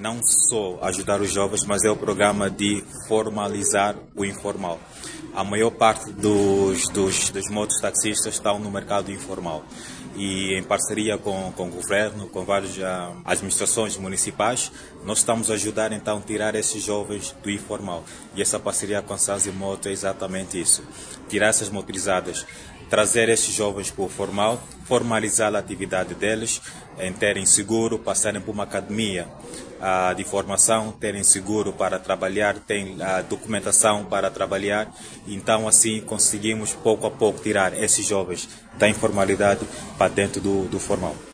não só ajudar os jovens, mas é o programa de formalizar o informal. A maior parte dos mototaxistas estão no mercado informal e em parceria com o governo, com várias administrações municipais, nós estamos a ajudar então a tirar esses jovens do informal. E essa parceria com a Sazimoto é exatamente isso, tirar essas motorizadas, trazer esses jovens para o formal, formalizar a atividade deles, em terem seguro, passarem por uma academia de formação, terem seguro para trabalhar, terem documentação para trabalhar. Então assim conseguimos pouco a pouco tirar esses jovens da informalidade para dentro do formal.